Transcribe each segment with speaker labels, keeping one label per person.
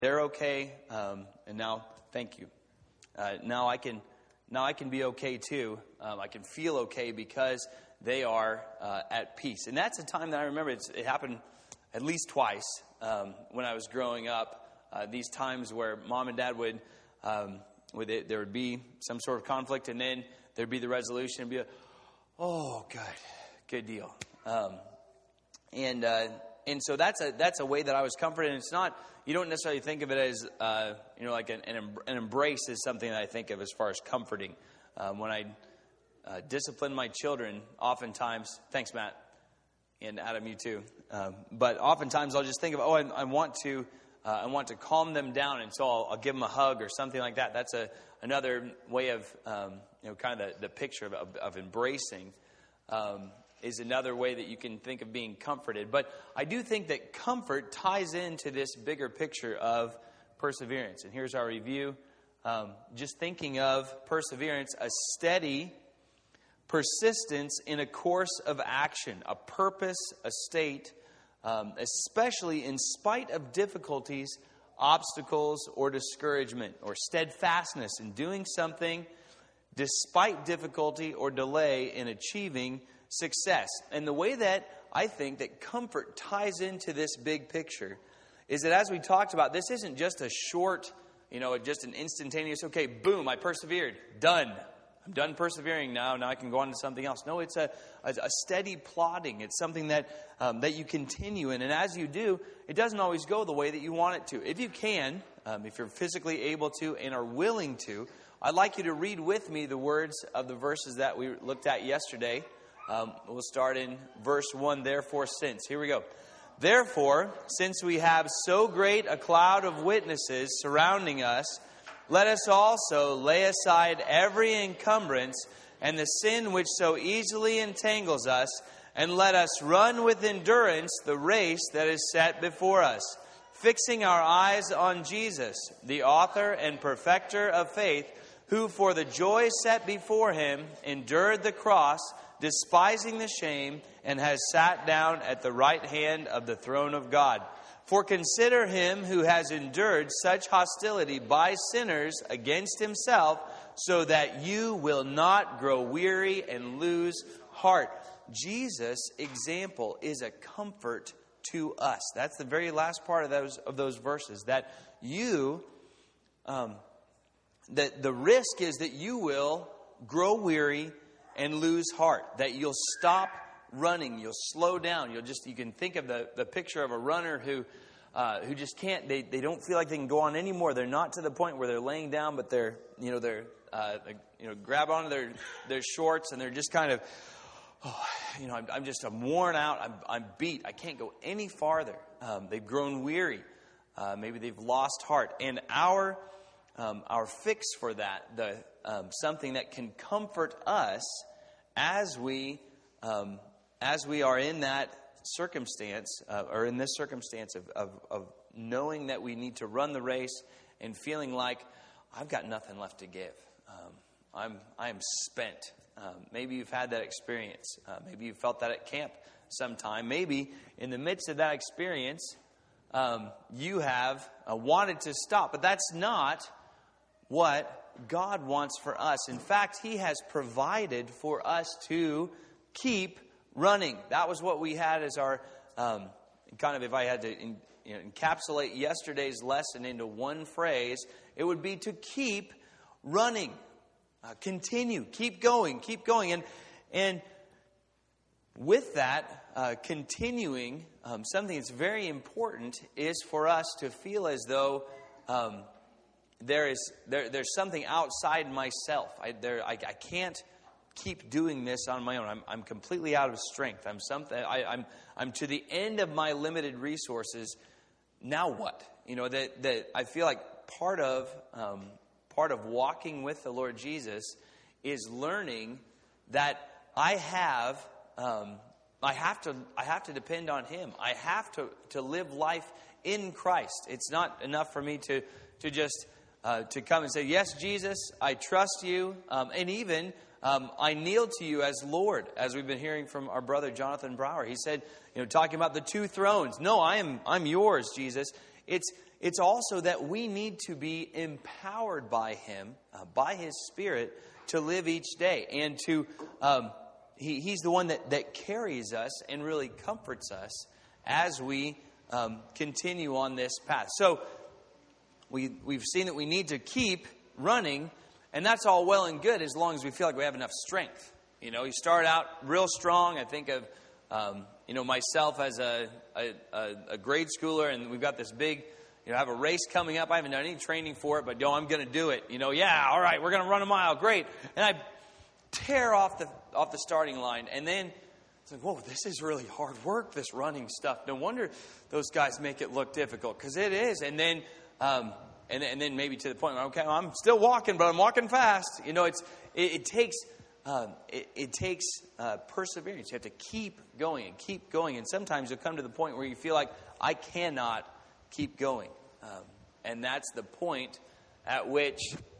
Speaker 1: they're okay, and now, thank you. Now I can be okay too. I can feel okay because they are at peace. And that's a time that I remember. It happened at least twice when I was growing up. These times where mom and dad would there would be some sort of conflict, and then there'd be the resolution, and be oh, good deal. And so that's a way that I was comforted. And it's not, you don't necessarily think of it as like an embrace is something that I think of as far as comforting. When I discipline my children, oftentimes, thanks Matt, and Adam, you too. But oftentimes I'll just think of, I want to calm them down, and so I'll give them a hug or something like that. That's another way of kind of the picture of embracing. Is another way that you can think of being comforted. But I do think that comfort ties into this bigger picture of perseverance. And here's our review. Just thinking of perseverance, a steady persistence in a course of action, a purpose, a state, especially in spite of difficulties, obstacles, or discouragement, or steadfastness in doing something despite difficulty or delay in achieving success. And the way that I think that comfort ties into this big picture is that, as we talked about, this isn't just a short, just an instantaneous, okay, boom, I persevered, done. I'm done persevering now I can go on to something else. No, it's a steady plodding. It's something that you continue in. And as you do, it doesn't always go the way that you want it to. If you can, if you're physically able to and are willing to, I'd like you to read with me the words of the verses that we looked at yesterday. We'll start in verse 1, therefore, since. Here we go. Therefore, since we have so great a cloud of witnesses surrounding us, let us also lay aside every encumbrance and the sin which so easily entangles us, and let us run with endurance the race that is set before us, fixing our eyes on Jesus, the author and perfecter of faith, who for the joy set before him endured the cross, despising the shame, and has sat down at the right hand of the throne of God. For consider him who has endured such hostility by sinners against himself, so that you will not grow weary and lose heart. Jesus' example is a comfort to us. That's the very last part of those verses. That you, that the risk is that you will grow weary and lose heart, that you'll stop running, you'll slow down, you can think of the picture of a runner who just can't, they don't feel like they can go on anymore. They're not to the point where they're laying down, but they're grab onto their shorts, and they're just kind of, I'm worn out, I'm beat, I can't go any farther. They've grown weary, maybe they've lost heart, and our fix for that, something that can comfort us as we are in that circumstance, or in this circumstance of knowing that we need to run the race and feeling like I've got nothing left to give. I am spent. Maybe you've had that experience. Maybe you felt that at camp sometime. Maybe in the midst of that experience, you have wanted to stop, but that's not what God wants for us. In fact, He has provided for us to keep running. That was what we had as our, if I had to encapsulate yesterday's lesson into one phrase, it would be to keep running. Continue, keep going. And with that, continuing, something that's very important is for us to feel as though there's something outside myself. I can't keep doing this on my own. I'm completely out of strength. I'm to the end of my limited resources. Now what? That I feel like part of walking with the Lord Jesus is learning that I have to depend on Him. I have to live life in Christ. It's not enough for me to just to come and say, yes, Jesus, I trust you, and even I kneel to you as Lord, as we've been hearing from our brother Jonathan Brower. He said, talking about the two thrones. No, I'm yours, Jesus. it's also that we need to be empowered by Him, by His Spirit, to live each day. And to He's the one that carries us and really comforts us as we continue on this path. So we've seen that we need to keep running, and that's all well and good as long as we feel like we have enough strength. You start out real strong. I think of myself as a grade schooler, and we've got this big, I have a race coming up. I haven't done any training for it, but I'm going to do it. Yeah, all right, we're going to run a mile. Great. And I tear off the starting line, and then it's like, whoa, this is really hard work, this running stuff. No wonder those guys make it look difficult, because it is. And then and then maybe to the point where, okay, I'm still walking, but I'm walking fast. It takes perseverance. You have to keep going and keep going. And sometimes you'll come to the point where you feel like, I cannot keep going. And that's the point at which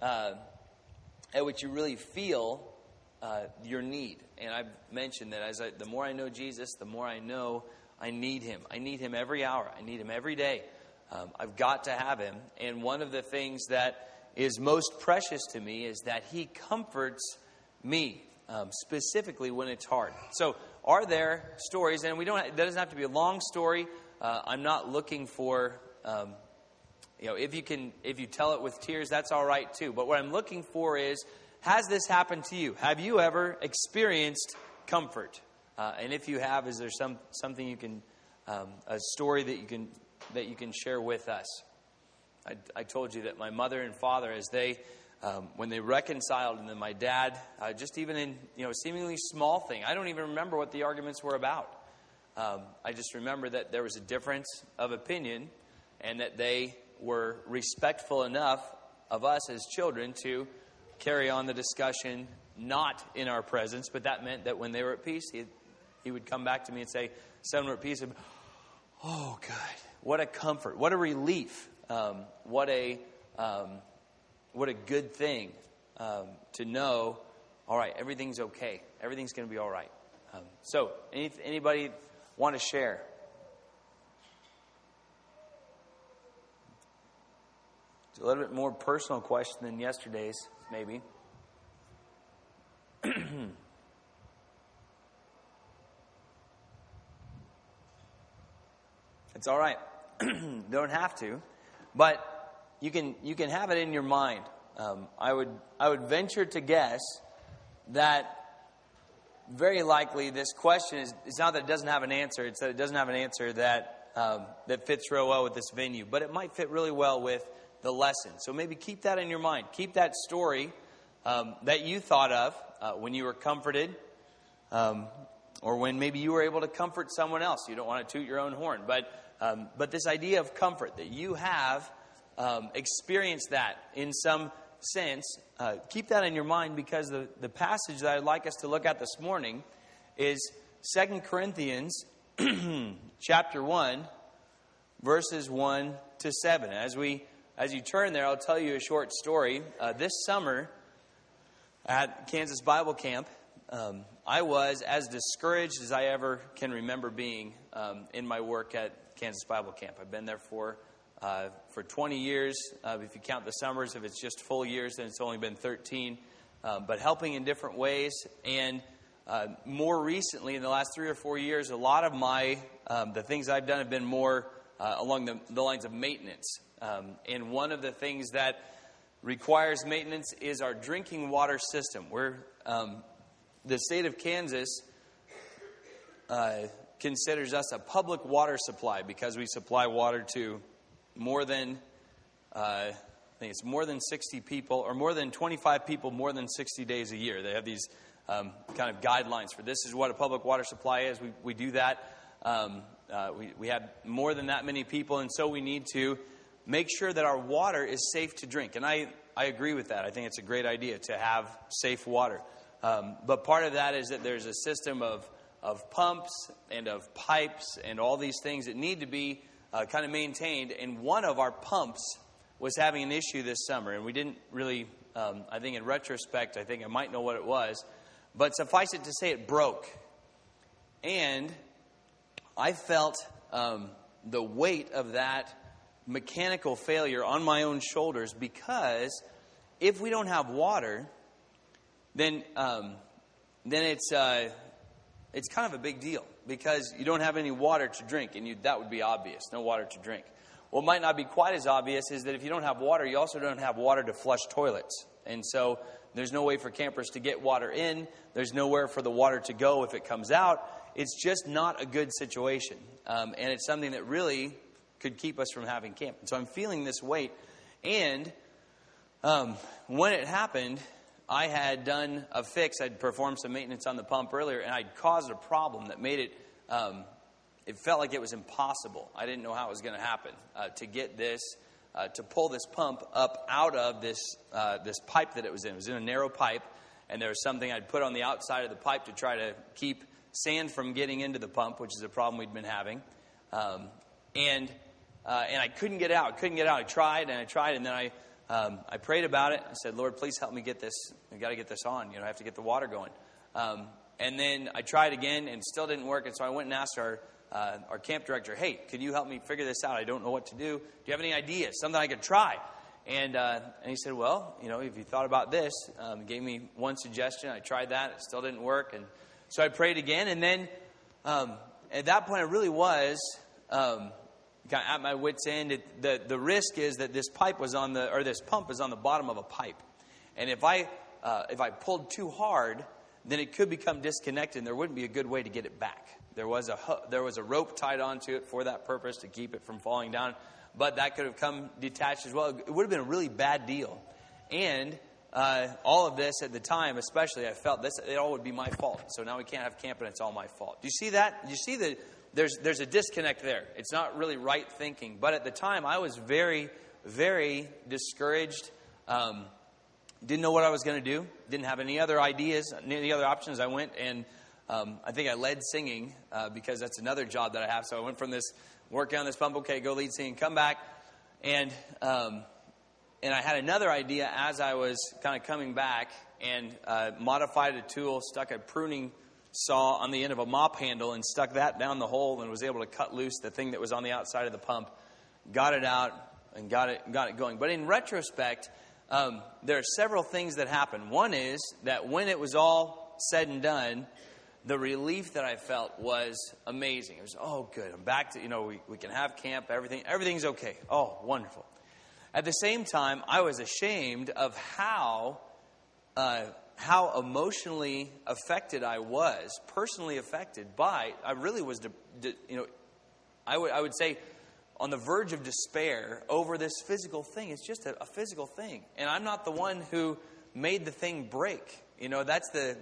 Speaker 1: you really feel your need. And I've mentioned that the more I know Jesus, the more I know I need Him. I need Him every hour. I need Him every day. I've got to have Him. And one of the things that is most precious to me is that He comforts me, specifically when it's hard. So are there stories, and it doesn't have to be a long story. I'm not looking for, if you tell it with tears, that's all right too. But what I'm looking for is, has this happened to you? Have you ever experienced comfort? And if you have, is there something you can, a story that you can share with us? I told you that my mother and father, as they, when they reconciled, and then my dad, just even in a seemingly small thing, I don't even remember what the arguments were about. I just remember that there was a difference of opinion, and that they were respectful enough of us as children to carry on the discussion, not in our presence, but that meant that when they were at peace, he would come back to me and say, "Son, we're at peace." And, oh, good. What a comfort. What a relief. What a good thing to know, all right, everything's okay. Everything's going to be all right. So, anybody want to share? It's a little bit more personal question than yesterday's, maybe. It's all right. Don't have to, but you can have it in your mind. I would venture to guess that very likely this question is not that it doesn't have an answer. It's that it doesn't have an answer that fits real well with this venue, but it might fit really well with the lesson. So maybe keep that in your mind. Keep that story that you thought of when you were comforted, or when maybe you were able to comfort someone else. You don't want to toot your own horn, but this idea of comfort, that you have experienced that in some sense, keep that in your mind, because the passage that I'd like us to look at this morning is 2 Corinthians chapter 1, verses 1 to 7. As you turn there, I'll tell you a short story. This summer at Kansas Bible Camp, I was as discouraged as I ever can remember being in my work at Kansas Bible Camp. I've been there for 20 years. If you count the summers, if it's just full years, then it's only been 13. But helping in different ways. And more recently, in the last 3 or 4 years, a lot of the things I've done have been more along the lines of maintenance. And one of the things that requires maintenance is our drinking water system. The state of Kansas considers us a public water supply, because we supply water to more than, I think it's more than 60 people, or more than 25 people more than 60 days a year. They have these kind of guidelines for this is what a public water supply is. We do that. We have more than that many people, and so we need to make sure that our water is safe to drink. And I agree with that. I think it's a great idea to have safe water. But part of that is that there's a system of pumps and of pipes and all these things that need to be kind of maintained. And one of our pumps was having an issue this summer. And we didn't really, I think in retrospect, I think I might know what it was. But suffice it to say, it broke. And I felt the weight of that mechanical failure on my own shoulders, because if we don't have water, then it's kind of a big deal, because you don't have any water to drink, and that would be obvious, no water to drink. What might not be quite as obvious is that if you don't have water, you also don't have water to flush toilets. And so there's no way for campers to get water in. There's nowhere for the water to go if it comes out. It's just not a good situation. And it's something that really could keep us from having camp. And so I'm feeling this weight. And when it happened, I had done a fix. I'd performed some maintenance on the pump earlier, and I'd caused a problem that made it, it felt like it was impossible. I didn't know how it was going to happen to get this, to pull this pump up out of this pipe that it was in. It was in a narrow pipe, and there was something I'd put on the outside of the pipe to try to keep sand from getting into the pump, which is a problem we'd been having. And I couldn't get out. I tried, and then I prayed about it. I said, Lord, please help me get this. I've got to get this on. I have to get the water going. And then I tried again, and still didn't work. And so I went and asked our camp director, hey, could you help me figure this out? I don't know what to do. Do you have any ideas? Something I could try? And he said, well, if you thought about this, he gave me one suggestion. I tried that. It still didn't work. And so I prayed again. And then at that point, I really was at my wit's end. The risk is that this pump is on the bottom of a pipe. And if I pulled too hard, then it could become disconnected, and there wouldn't be a good way to get it back. There was a rope tied onto it for that purpose to keep it from falling down, but that could have come detached as well. It would have been a really bad deal. And all of this at the time, especially, I felt it all would be my fault. So now we can't have camp, and it's all my fault. Do you see that? Do you see that there's a disconnect there? It's not really right thinking. But at the time, I was very, very discouraged. Didn't know what I was going to do. Didn't have any other ideas, any other options. I went and I think I led singing because that's another job that I have. So I went from this working on this pump, okay, go lead singing, come back. And I had another idea as I was kind of coming back, and modified a tool, stuck a pruning saw on the end of a mop handle and stuck that down the hole, and was able to cut loose the thing that was on the outside of the pump, got it out, and got it going. But in retrospect, there are several things that happened. One is that when it was all said and done, the relief that I felt was amazing. It was, oh, good, I'm back to, we can have camp, everything's okay. Oh, wonderful. At the same time, I was ashamed of how emotionally affected I was, personally affected by, I really was, I would say, on the verge of despair over this physical thing. It's just a physical thing. And I'm not the one who made the thing break. That's the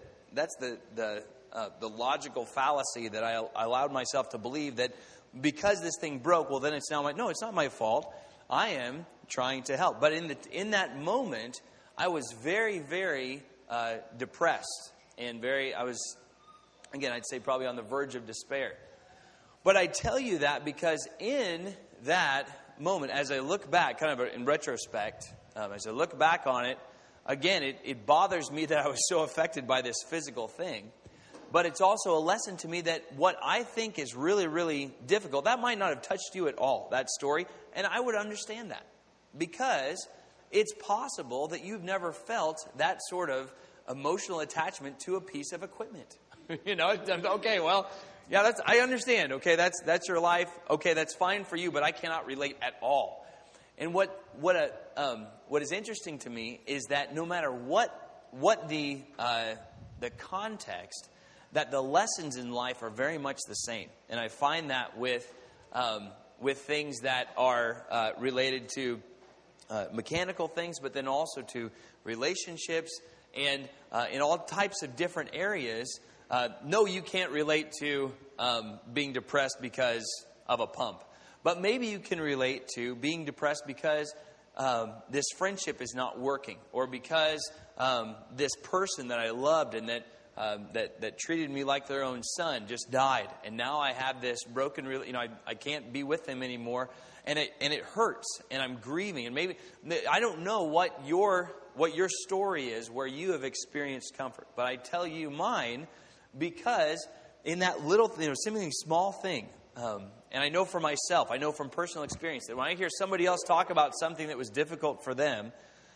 Speaker 1: logical fallacy that I allowed myself to believe, that because this thing broke, well, then it's now no, it's not my fault. I am trying to help. But in that moment, I was very, very depressed, and I'd say probably on the verge of despair. But I tell you that because in that moment, as I look back, kind of in retrospect, as I look back on it, again, it bothers me that I was so affected by this physical thing. But it's also a lesson to me that what I think is really, really difficult, that might not have touched you at all, that story, and I would understand that. Because it's possible that you've never felt that sort of emotional attachment to a piece of equipment. Okay, well, yeah, I understand. Okay, that's your life. Okay, that's fine for you, but I cannot relate at all. And what is interesting to me is that no matter what the context, that the lessons in life are very much the same. And I find that with things that are related to mechanical things, but then also to relationships and in all types of different areas. No, you can't relate to being depressed because of a pump. But maybe you can relate to being depressed because this friendship is not working, or because this person that I loved and that treated me like their own son just died, and now I have this broken. I can't be with them anymore, and it hurts, and I'm grieving, and maybe I don't know what your story is where you have experienced comfort, but I tell you mine, because in that little, seemingly small thing, And I know for myself, I know from personal experience, that when I hear somebody else talk about something that was difficult for them,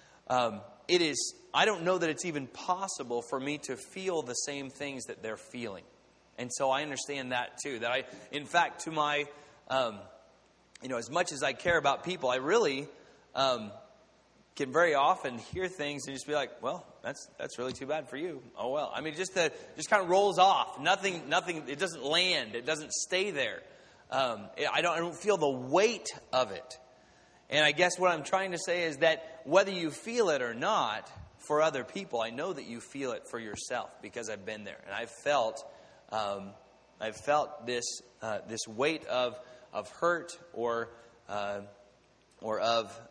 Speaker 1: I don't know that it's even possible for me to feel the same things that they're feeling. And so I understand that too. That in fact, to my, as much as I care about people, I really can very often hear things and just be like, well, that's really too bad for you. Oh well. I mean, just kind of rolls off. Nothing. It doesn't land. It doesn't stay there. I don't feel the weight of it. And I guess what I'm trying to say is that whether you feel it or not, for other people, I know that you feel it for yourself because I've been there and I've felt this weight of hurt or of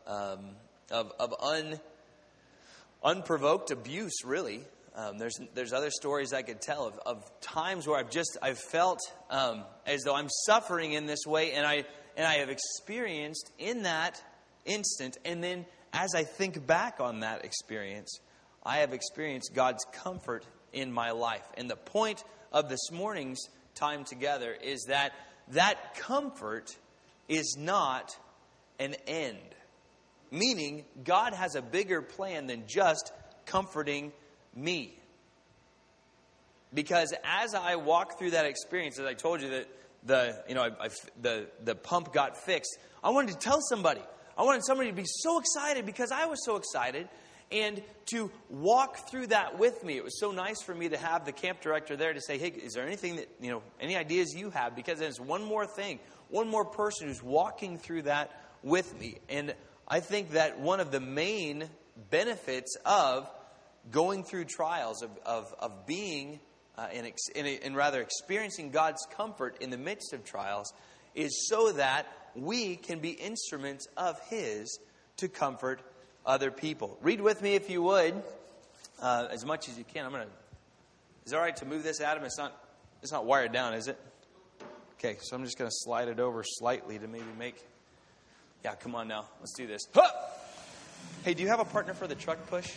Speaker 1: unprovoked abuse. Really, there's other stories I could tell of times where I've felt as though I'm suffering in this way, and I have experienced in that instant, and then as I think back on that experience, I have experienced God's comfort in my life. And the point of this morning's time together is that comfort is not an end. Meaning, God has a bigger plan than just comforting me. Because as I walk through that experience, as I told you that the pump got fixed, I wanted to tell somebody. I wanted somebody to be so excited because I was so excited, and to walk through that with me. It was so nice for me to have the camp director there to say, hey, is there anything that, any ideas you have? Because there's one more thing, one more person who's walking through that with me. And I think that one of the main benefits of going through trials, of being and rather experiencing God's comfort in the midst of trials, is so that we can be instruments of His to comfort other people. Read with me if you would, as much as you can. Is it all right to move this, Adam? It's not wired down, is it? Okay, so I'm just going to slide it over slightly to maybe make. Yeah, come on now. Let's do this. Huh! Hey, do you have a partner for the truck push?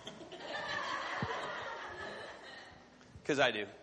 Speaker 1: Because I do.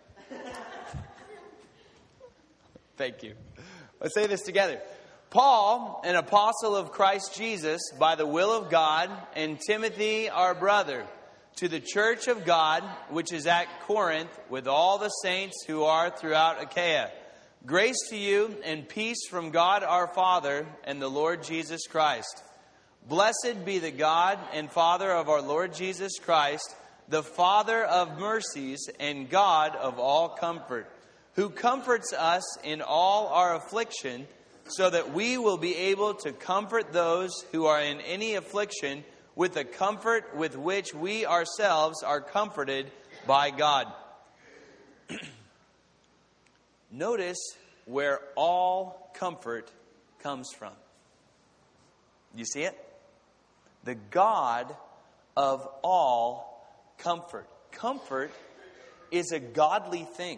Speaker 1: Thank you. Let's say this together. Paul, an apostle of Christ Jesus, by the will of God, and Timothy, our brother, to the church of God, which is at Corinth, with all the saints who are throughout Achaia. Grace to you and peace from God our Father and the Lord Jesus Christ. Blessed be the God and Father of our Lord Jesus Christ, the Father of mercies and God of all comfort, who comforts us in all our affliction, so that we will be able to comfort those who are in any affliction with the comfort with which we ourselves are comforted by God. Notice where all comfort comes from. You see it? The God of all comfort. Comfort is a godly thing,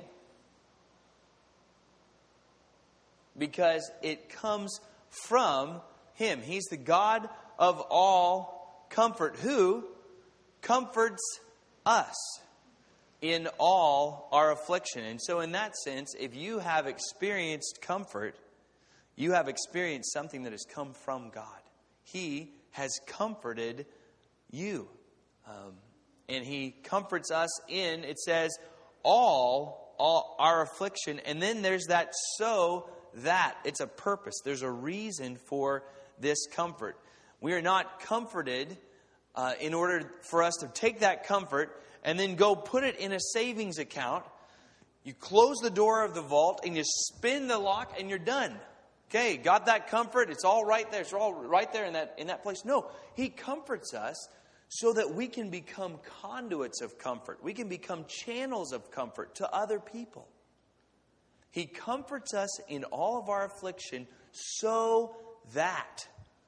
Speaker 1: because it comes from Him. He's the God of all comfort, who comforts us in all our affliction. And so in that sense, if you have experienced comfort, you have experienced something that has come from God. He has comforted you. And He comforts us in, it says, all our affliction. And then there's that so that. It's a purpose. There's a reason for this comfort. We are not comforted in order for us to take that comfort and then go put it in a savings account. You close the door of the vault and you spin the lock and you're done. Okay, got that comfort? It's all right there. It's all right there in that place. No, He comforts us so that we can become conduits of comfort. We can become channels of comfort to other people. He comforts us in all of our affliction so that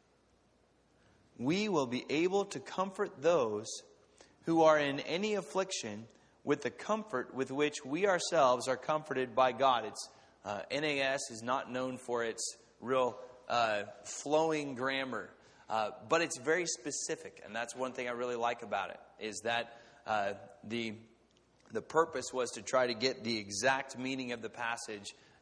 Speaker 1: we will be able to comfort those who are in any affliction with the comfort with which we ourselves are comforted by God. It's NAS is not known for its real flowing grammar, but it's very specific, and that's one thing I really like about it, is that the purpose was to try to get the exact meaning of the passage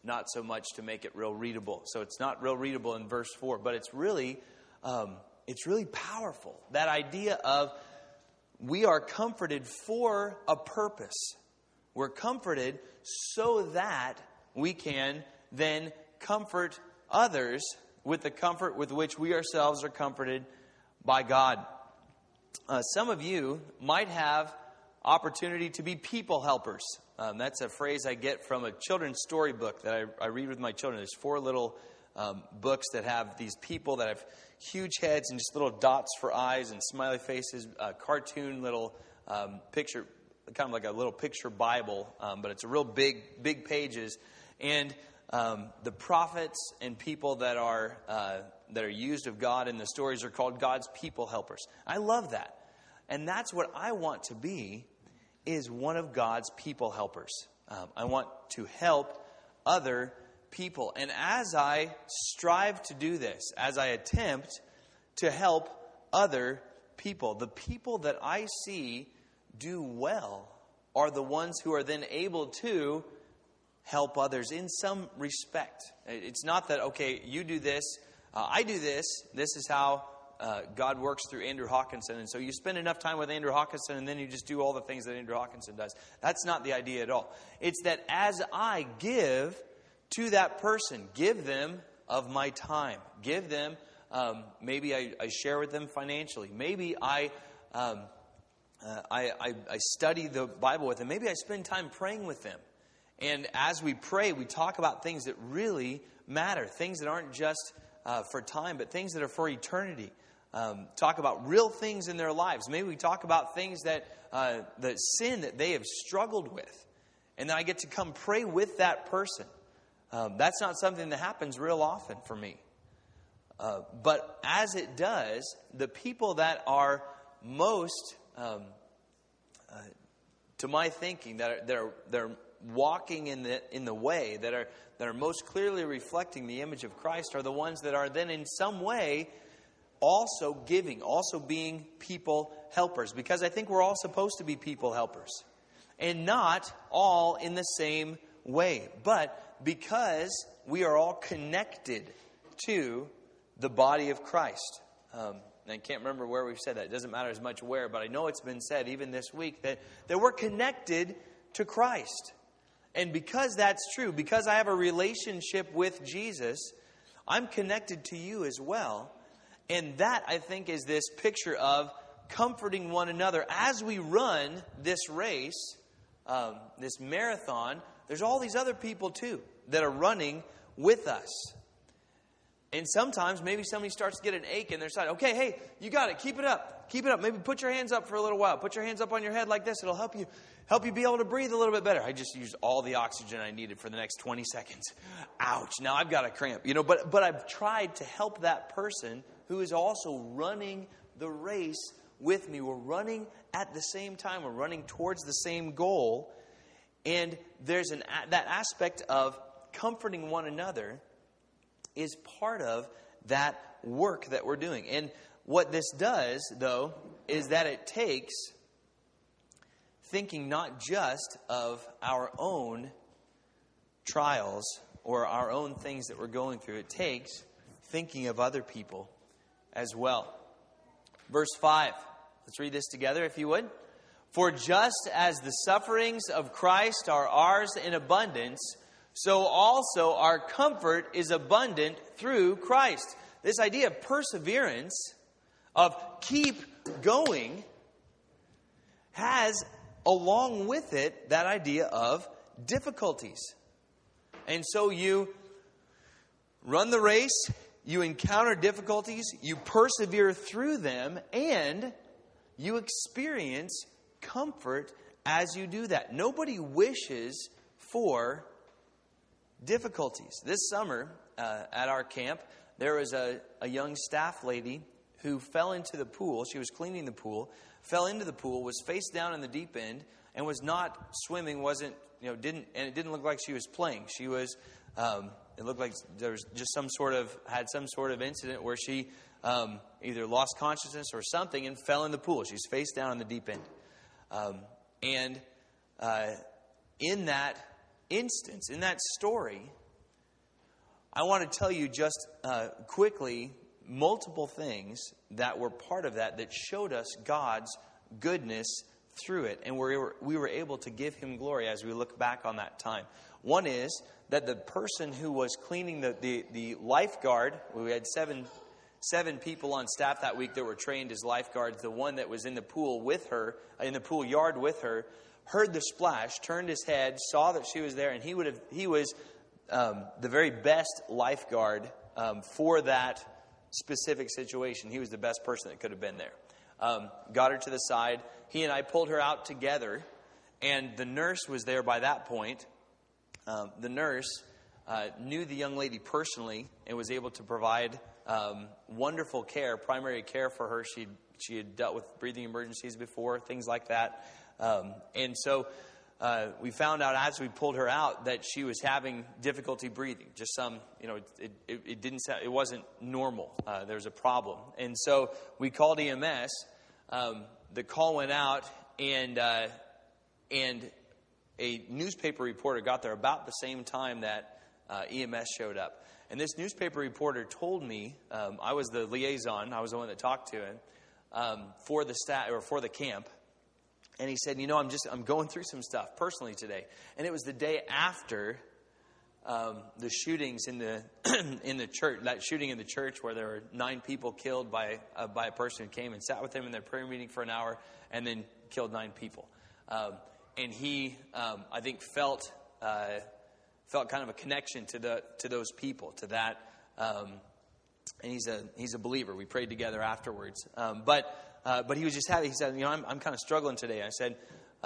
Speaker 1: not so much to make it real readable. So it's not real readable in verse 4, but it's really powerful. That idea of we are comforted for a purpose. We're comforted so that we can then comfort others with the comfort with which we ourselves are comforted by God. Some of you might have opportunity to be people helpers. That's a phrase I get from a children's storybook that I read with my children. There's 4 little books that have these people that have huge heads and just little dots for eyes and smiley faces, cartoon little picture, kind of like a little picture Bible, but it's a real big pages. And the prophets and people that are used of God in the stories are called God's people helpers. I love that. And that's what I want to be, is one of God's people helpers. I want to help other people. And as I strive to do this, as I attempt to help other people, the people that I see do well are the ones who are then able to help others in some respect. It's not that, okay, you do this, I do this, this is how God works through Andrew Hawkinson, and so you spend enough time with Andrew Hawkinson and then you just do all the things that Andrew Hawkinson does. That's not the idea at all. It's that as I give to that person, give them of my time, give them, maybe I share with them financially, maybe I study the Bible with them, maybe I spend time praying with them. And as we pray, we talk about things that really matter, things that aren't just for time, but things that are for eternity. Talk about real things in their lives. Maybe we talk about things that the sin that they have struggled with. And then I get to come pray with that person. That's not something that happens real often for me. But as it does, the people that are most, to my thinking, they're walking in the way, that are most clearly reflecting the image of Christ, are the ones that are then in some way also giving, also being people helpers. Because I think we're all supposed to be people helpers. And not all in the same way. But because we are all connected to the body of Christ. I can't remember where we've said that. It doesn't matter as much where, but I know it's been said even this week that we're connected to Christ. And because that's true, because I have a relationship with Jesus, I'm connected to you as well. And that, I think, is this picture of comforting one another. As we run this race, this marathon, there's all these other people too that are running with us. And sometimes maybe somebody starts to get an ache in their side. Okay, hey, you got it. Keep it up. Keep it up. Maybe put your hands up for a little while. Put your hands up on your head like this. It'll help you be able to breathe a little bit better. I just used all the oxygen I needed for the next 20 seconds. Ouch. Now I've got a cramp. But I've tried to help that person who is also running the race with me. We're running at the same time. We're running towards the same goal. And there's that aspect of comforting one another is part of that work that we're doing. And what this does, though, is that it takes thinking not just of our own trials or our own things that we're going through. It takes thinking of other people as well. Verse 5. Let's read this together, if you would. For just as the sufferings of Christ are ours in abundance, so also our comfort is abundant through Christ. This idea of perseverance, of keep going, has along with it that idea of difficulties. And so you run the race, you encounter difficulties, you persevere through them, and you experience comfort as you do that. Nobody wishes for difficulties. This summer at our camp, there was a young staff lady who fell into the pool. She was cleaning the pool, fell into the pool, was face down in the deep end, and was not swimming. It didn't look like she was playing. She was. It looked like there was just some sort of incident where she either lost consciousness or something and fell in the pool. She's face down in the deep end, and in that instance, in that story, I want to tell you just quickly multiple things that were part of that showed us God's goodness through it. And we were able to give him glory as we look back on that time. One is that the person who was cleaning the lifeguard, we had seven people on staff that week that were trained as lifeguards. The one that was in the pool with her, in the pool yard with her, heard the splash, turned his head, saw that she was there, and he was the very best lifeguard for that specific situation. He was the best person that could have been there. Got her to the side. He and I pulled her out together, and the nurse was there by that point. The nurse knew the young lady personally and was able to provide wonderful care, primary care for her. She had dealt with breathing emergencies before, things like that. And so we found out as we pulled her out that she was having difficulty breathing. Just some, it wasn't normal. There was a problem. And so we called EMS. The call went out, and a newspaper reporter got there about the same time that EMS showed up. And this newspaper reporter told me, I was the liaison, I was the one that talked to him, for the camp. And he said, I'm going through some stuff personally today. And it was the day after the shootings in the church, that shooting in the church where there were 9 people killed by a person who came and sat with him in their prayer meeting for an hour and then killed 9 people. And he, I think, felt kind of a connection to those people, to that. And he's a believer. We prayed together afterwards. But he was just happy. He said, I'm kind of struggling today. I said,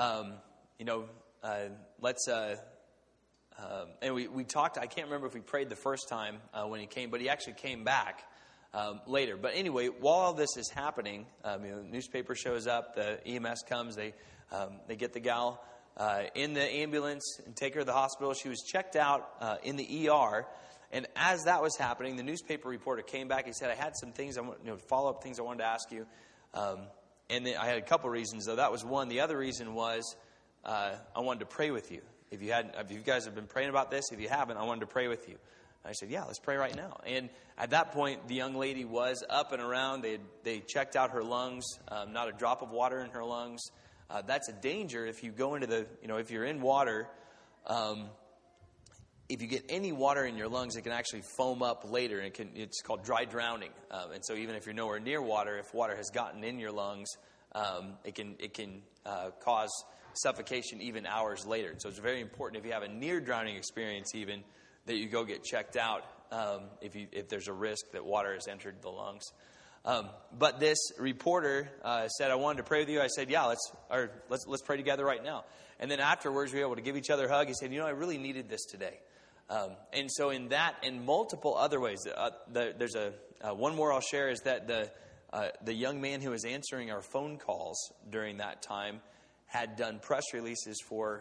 Speaker 1: let's. And we talked. I can't remember if we prayed the first time when he came, but he actually came back later. But anyway, while all this is happening, the newspaper shows up. The EMS comes. They get the gal in the ambulance and take her to the hospital. She was checked out in the ER. And as that was happening, the newspaper reporter came back. He said, I had some things, follow-up things I wanted to ask you. And then I had a couple reasons, though. That was one. The other reason was I wanted to pray with you. If you guys have been praying about this, if you haven't, I wanted to pray with you. I said, yeah, let's pray right now. And at that point, the young lady was up and around. They checked out her lungs, not a drop of water in her lungs. That's a danger if you go into if you're in water, if you get any water in your lungs, it can actually foam up later. And it's called dry drowning. And so even if you're nowhere near water, if water has gotten in your lungs, it can cause suffocation even hours later. So it's very important if you have a near drowning experience even that you go get checked out if there's a risk that water has entered the lungs. But this reporter said, I wanted to pray with you. I said, yeah, let's pray together right now. And then afterwards, we were able to give each other a hug. He said, I really needed this today. And so in that and multiple other ways, there's one more I'll share is that the young man who was answering our phone calls during that time had done press releases for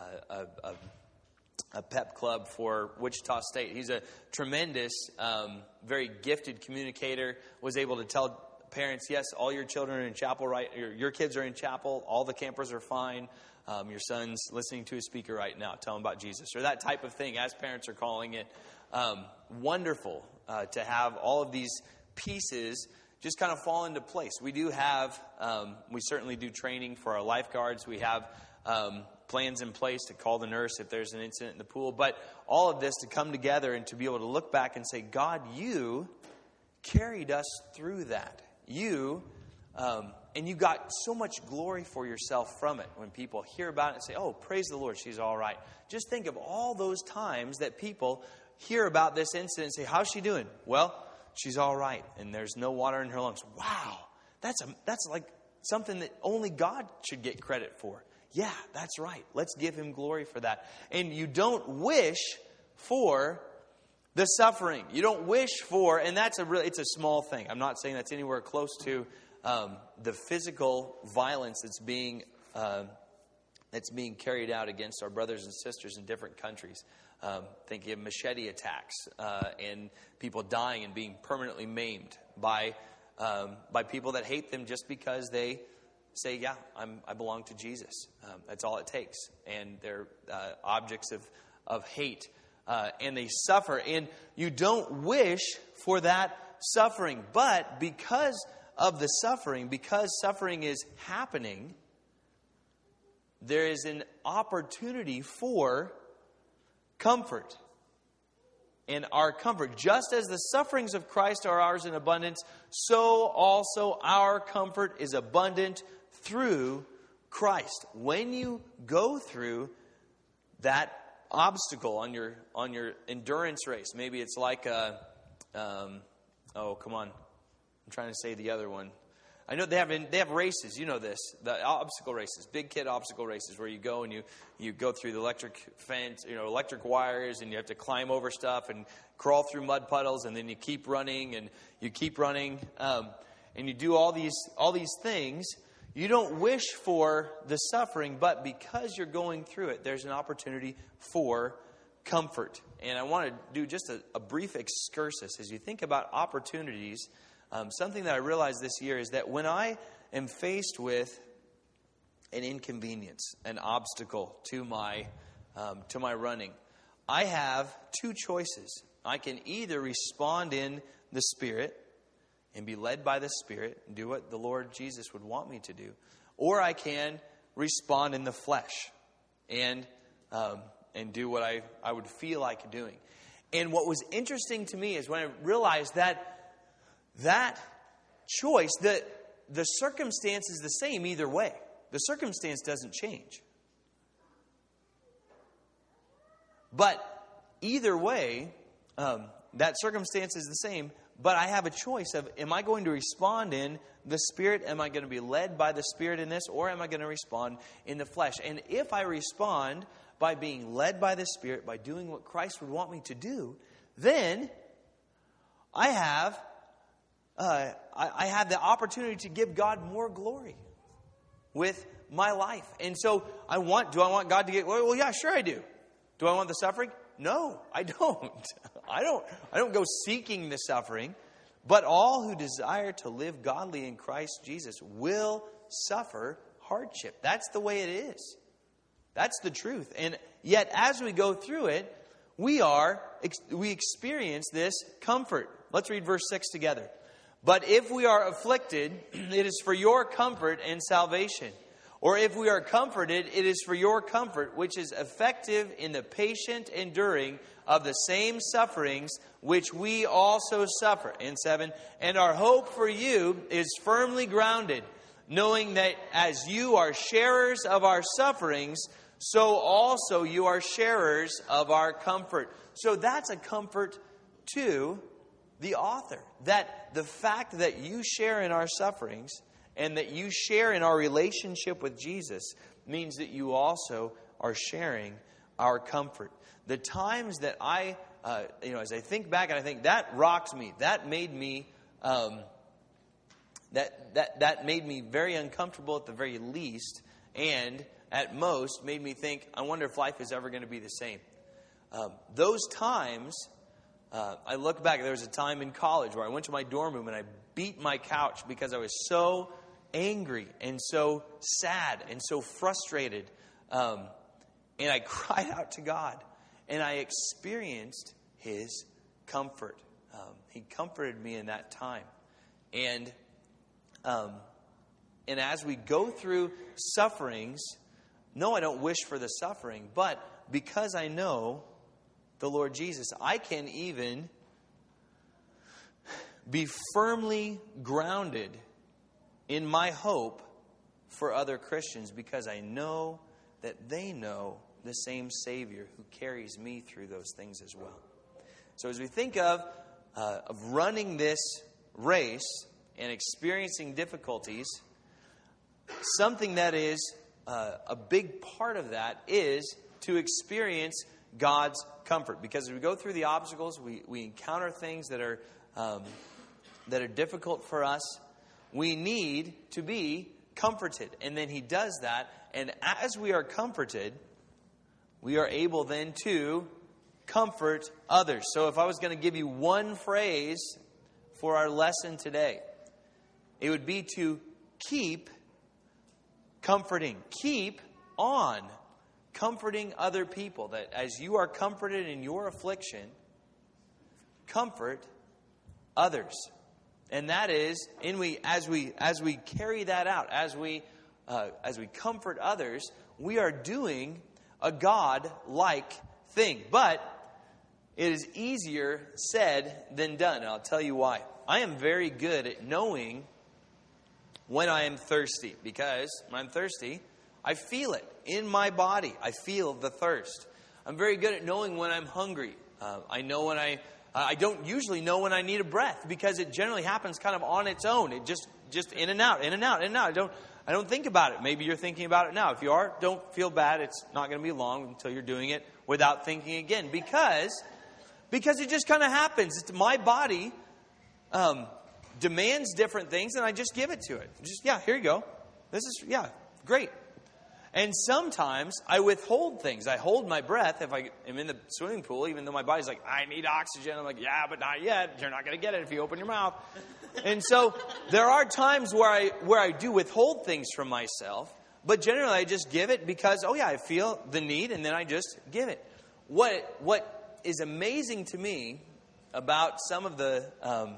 Speaker 1: a pep club for Wichita State. He's a tremendous, very gifted communicator, was able to tell parents, yes, all your children are in chapel, right? Your kids are in chapel. All the campers are fine. Your son's listening to a speaker right now. Tell him about Jesus. Or that type of thing, as parents are calling it. Wonderful to have all of these pieces just kind of fall into place. We do have, we certainly do training for our lifeguards. We have plans in place to call the nurse if there's an incident in the pool. But all of this to come together and to be able to look back and say, God, you carried us through that. And you got so much glory for yourself from it. When people hear about it and say, oh, praise the Lord, she's all right. Just think of all those times that people hear about this incident and say, how's she doing? Well, she's all right, and there's no water in her lungs. Wow, that's like something that only God should get credit for. Yeah, that's right. Let's give him glory for that. And you don't wish for the suffering. You don't wish for, and it's a small thing. I'm not saying that's anywhere close to the physical violence that's being carried out against our brothers and sisters in different countries. Thinking of machete attacks and people dying and being permanently maimed by people that hate them just because they say, yeah, I belong to Jesus. That's all it takes. And they're objects of hate and they suffer. And you don't wish for that suffering. But because of the suffering, because suffering is happening, there is an opportunity for comfort. And our comfort, just as the sufferings of Christ are ours in abundance, so also our comfort is abundant through Christ. When you go through that obstacle on your endurance race, maybe it's like I'm trying to say the other one. I know they have races. You know this, the obstacle races, big kid obstacle races, where you go and you go through the electric fence, electric wires, and you have to climb over stuff and crawl through mud puddles, and then you keep running and you keep running, and you do all these things. You don't wish for the suffering, but because you're going through it, there's an opportunity for comfort. And I want to do just a brief excursus as you think about opportunities. Something that I realized this year is that when I am faced with an inconvenience, an obstacle to my running, I have two choices. I can either respond in the Spirit and be led by the Spirit and do what the Lord Jesus would want me to do, or I can respond in the flesh and do what I would feel like doing. And what was interesting to me is when I realized that choice, the circumstance is the same either way. The circumstance doesn't change. But either way, that circumstance is the same, but I have a choice of, am I going to respond in the Spirit? Am I going to be led by the Spirit in this? Or am I going to respond in the flesh? And if I respond by being led by the Spirit, by doing what Christ would want me to do, then I have the opportunity to give God more glory with my life. And so do I want God to get, well, yeah, sure I do. Do I want the suffering? No, I don't. I don't go seeking the suffering, but all who desire to live godly in Christ Jesus will suffer hardship. That's the way it is. That's the truth. And yet, as we go through it, we experience this comfort. Let's read verse 6 together. But if we are afflicted, it is for your comfort and salvation. Or if we are comforted, it is for your comfort, which is effective in the patient enduring of the same sufferings which we also suffer. And 7, and our hope for you is firmly grounded, knowing that as you are sharers of our sufferings, so also you are sharers of our comfort. So that's a comfort to the author. That the fact that you share in our sufferings and that you share in our relationship with Jesus means that you also are sharing our comfort. The times that as I think back and I think that rocks me, that made me, that made me very uncomfortable at the very least, and at most made me think, I wonder if life is ever going to be the same. Those times, I look back, there was a time in college where I went to my dorm room and I beat my couch because I was so angry and so sad and so frustrated. And I cried out to God. And I experienced His comfort. He comforted me in that time. And as we go through sufferings, no, I don't wish for the suffering, but because I know the Lord Jesus, I can even be firmly grounded in my hope for other Christians because I know that they know the same Savior who carries me through those things as well. So as we think of running this race and experiencing difficulties, something that is a big part of that is to experience God's comfort. Because as we go through the obstacles, we encounter things that are difficult for us. We need to be comforted. And then He does that. And as we are comforted, we are able then to comfort others. So if I was going to give you one phrase for our lesson today, it would be to keep comforting. Keep on comforting other people, that as you are comforted in your affliction, comfort others. And that is, as we carry that out, as we comfort others, we are doing a God-like thing. But it is easier said than done, and I'll tell you why. I am very good at knowing when I am thirsty, because when I'm thirsty, I feel it in my body. I feel the thirst. I'm very good at knowing when I'm hungry. I know when I don't usually know when I need a breath, because it generally happens kind of on its own. It just in and out, in and out, in and out. I don't think about it. Maybe you're thinking about it now. If you are, don't feel bad. It's not going to be long until you're doing it without thinking again, because it just kind of happens. It's my body demands different things, and I just give it to it. Here you go. This is, great. And sometimes I withhold things. I hold my breath if I am in the swimming pool, even though my body's like, I need oxygen. I'm like, yeah, but not yet. You're not going to get it if you open your mouth. And so there are times where I do withhold things from myself, but generally I just give it because, I feel the need, and then I just give it. What is amazing to me about some of the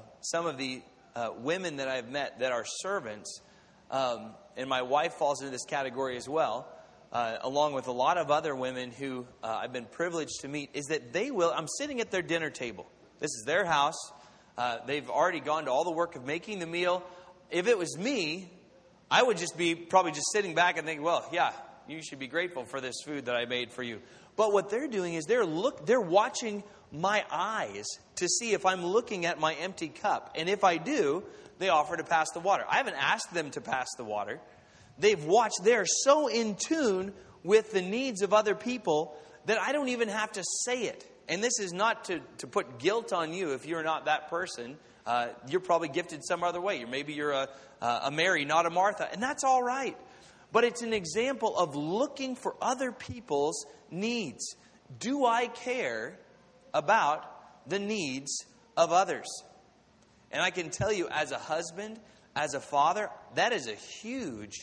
Speaker 1: women that I've met that are servants, and my wife falls into this category as well, along with a lot of other women who I've been privileged to meet, is that I'm sitting at their dinner table. This is their house. They've already gone to all the work of making the meal. If it was me, I would just be probably just sitting back and think, well, yeah, you should be grateful for this food that I made for you. But what they're doing is they're watching my eyes to see if I'm looking at my empty cup. And if I do, they offer to pass the water. I haven't asked them to pass the water. They've watched. They're so in tune with the needs of other people that I don't even have to say it. And this is not to put guilt on you if you're not that person. You're probably gifted some other way. Maybe you're a Mary, not a Martha. And that's all right. But it's an example of looking for other people's needs. Do I care about the needs of others? And I can tell you, as a husband, as a father, that is a huge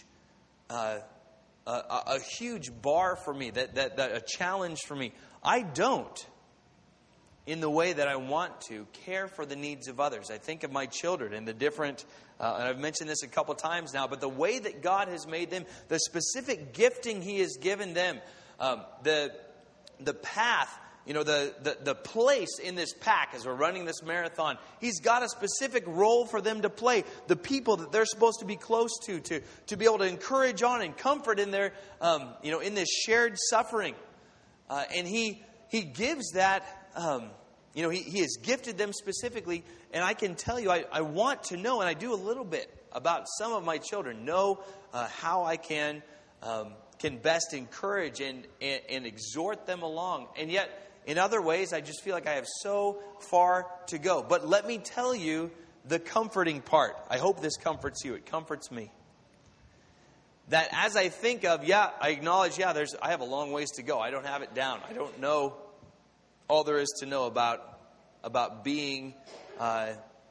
Speaker 1: bar for me, that a challenge for me. I don't, in the way that I want to, care for the needs of others. I think of my children and the different, and I've mentioned this a couple times now, but the way that God has made them, the specific gifting He has given them, the path, the place in this pack as we're running this marathon. He's got a specific role for them to play. The people that they're supposed to be close to be able to encourage on and comfort in their, in this shared suffering. And He gives that, He has gifted them specifically. And I can tell you, I want to know, and I do a little bit about some of my children, know how I can best encourage and exhort them along. And yet, in other ways, I just feel like I have so far to go. But let me tell you the comforting part. I hope this comforts you. It comforts me. That as I think of, I acknowledge, I have a long ways to go. I don't have it down. I don't know all there is to know about being a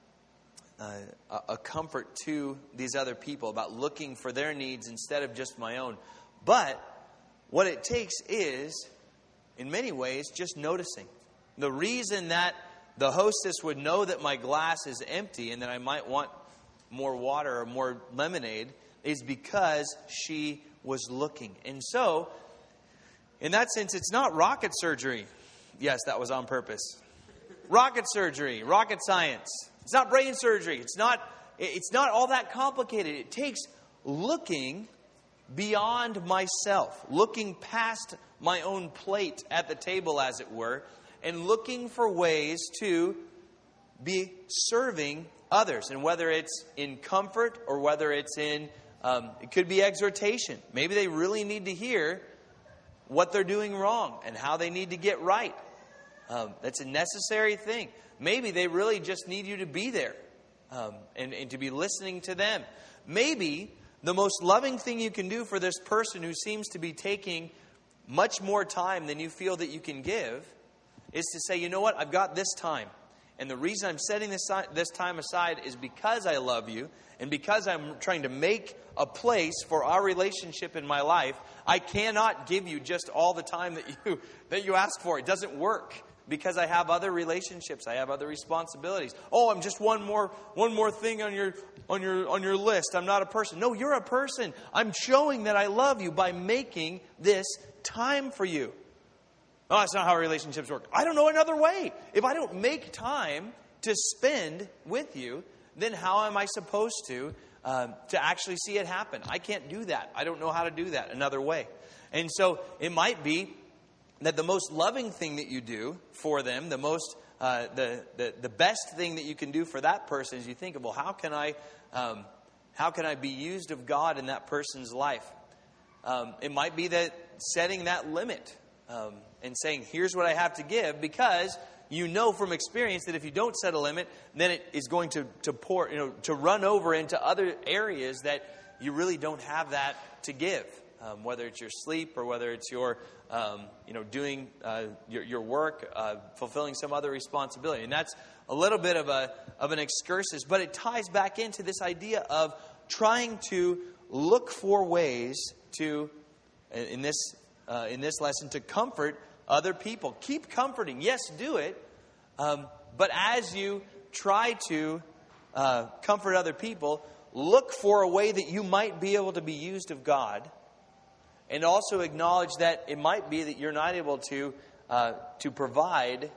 Speaker 1: comfort to these other people, about looking for their needs instead of just my own. But what it takes is, in many ways, just noticing. The reason that the hostess would know that my glass is empty and that I might want more water or more lemonade is because she was looking. And so, in that sense, it's not rocket surgery. Yes, that was on purpose. Rocket surgery, rocket science. It's not brain surgery. It's not all that complicated. It takes looking beyond myself, looking past my own plate at the table, as it were, and looking for ways to be serving others. And whether it's in comfort or whether it's in, it could be exhortation. Maybe they really need to hear what they're doing wrong and how they need to get right. That's a necessary thing. Maybe they really just need you to be there and to be listening to them. Maybe the most loving thing you can do for this person who seems to be taking much more time than you feel that you can give is to say, you know what, I've got this time. And the reason I'm setting this time aside is because I love you and because I'm trying to make a place for our relationship in my life. I cannot give you just all the time that you ask for. It doesn't work because I have other relationships. I have other responsibilities. Oh, I'm just one more thing on your list. I'm not a person. No, you're a person. I'm showing that I love you by making this time for you. Oh, that's not how relationships work. I don't know another way. If I don't make time to spend with you, then how am I supposed to actually see it happen? I can't do that. I don't know how to do that another way. And so it might be that the most loving thing that you do for them, the most the best thing that you can do for that person is you think of, well, how can I be used of God in that person's life? It might be that setting that limit. And saying, here's what I have to give, because you know from experience that if you don't set a limit, then it is going to run over into other areas that you really don't have that to give. Whether it's your sleep or whether it's your, doing your work, fulfilling some other responsibility. And that's a little bit of an excursus, but it ties back into this idea of trying to look for ways to, in this lesson, to comfort other people. Keep comforting. Yes, do it. But as you try to comfort other people, look for a way that you might be able to be used of God. And also acknowledge that it might be that you're not able to provide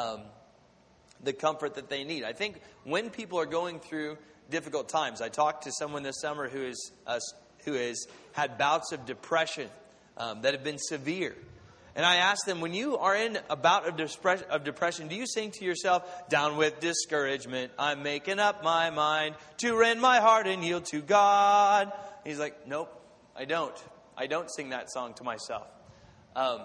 Speaker 1: the comfort that they need. I think when people are going through difficult times, I talked to someone this summer who has had bouts of depression that have been severe. And I asked them, when you are in a bout of depression, do you sing to yourself, down with discouragement, I'm making up my mind to rend my heart and yield to God? He's like, nope, I don't. I don't sing that song to myself. And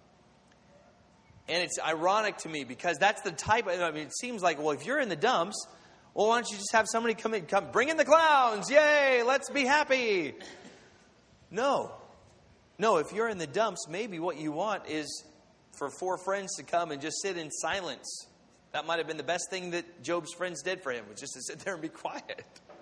Speaker 1: it's ironic to me because that's the type of, it seems like, well, if you're in the dumps, well, why don't you just have somebody come bring in the clowns. Yay, let's be happy. No, if you're in the dumps, maybe what you want is for 4 friends to come and just sit in silence. That might have been the best thing that Job's friends did for him, was just to sit there and be quiet.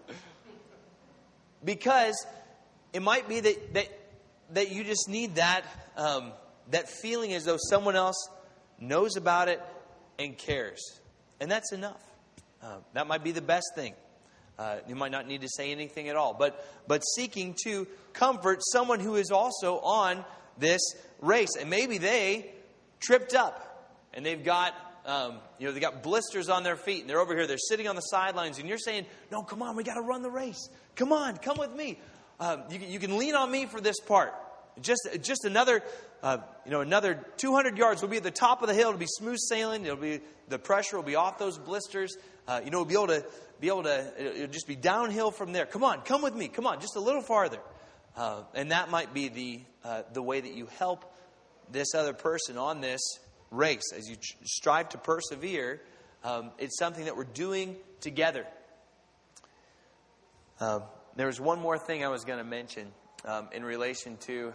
Speaker 1: Because it might be that you just need that feeling as though someone else knows about it and cares. And that's enough. That might be the best thing. You might not need to say anything at all. But seeking to comfort someone who is also on this race. And maybe they tripped up and they've got they got blisters on their feet and they're over here, they're sitting on the sidelines, and you're saying, no, come on, we got to run the race. Come on, come with me. You can lean on me for this part. Just another 200 yards. We'll be at the top of the hill. It'll be smooth sailing. The pressure will be off those blisters. We'll be able to it'll just be downhill from there. Come on, come with me. Come on, just a little farther. And that might be the way that you help this other person on this race as you strive to persevere. It's something that we're doing together. There was one more thing I was going to mention in relation to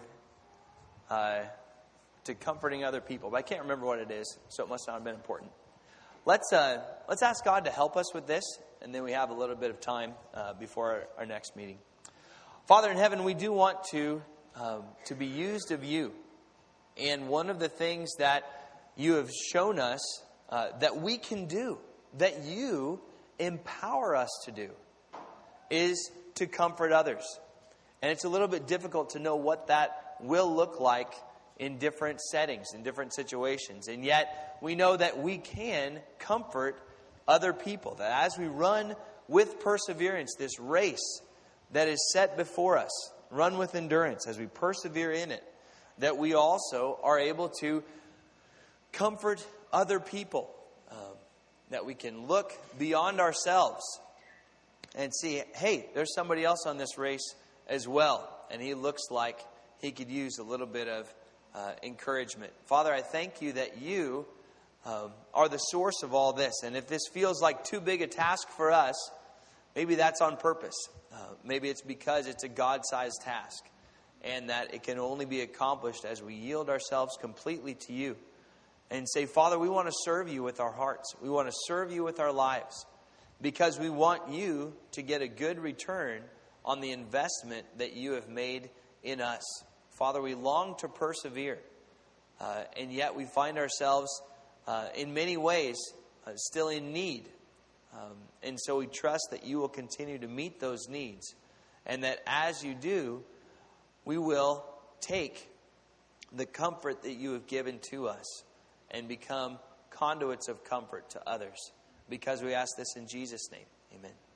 Speaker 1: comforting other people, but I can't remember what it is, so it must not have been important. Let's ask God to help us with this, and then we have a little bit of time before our next meeting. Father in heaven, we do want to be used of you, and one of the things that you have shown us that we can do, that you empower us to do, is to comfort others. And it's a little bit difficult to know what that will look like in different settings, in different situations. And yet, we know that we can comfort other people. That as we run with perseverance this race that is set before us, run with endurance as we persevere in it, that we also are able to comfort other people. That we can look beyond ourselves and see, hey, there's somebody else on this race as well. And he looks like he could use a little bit of encouragement. Father, I thank you that you are the source of all this. And if this feels like too big a task for us, maybe that's on purpose. Maybe it's because it's a God-sized task. And that it can only be accomplished as we yield ourselves completely to you. and say, Father, we want to serve you with our hearts. We want to serve you with our lives because we want you to get a good return on the investment that you have made in us. Father, we long to persevere, and yet we find ourselves in many ways still in need. And so we trust that you will continue to meet those needs, and that as you do, we will take the comfort that you have given to us and become conduits of comfort to others. Because we ask this in Jesus' name. Amen.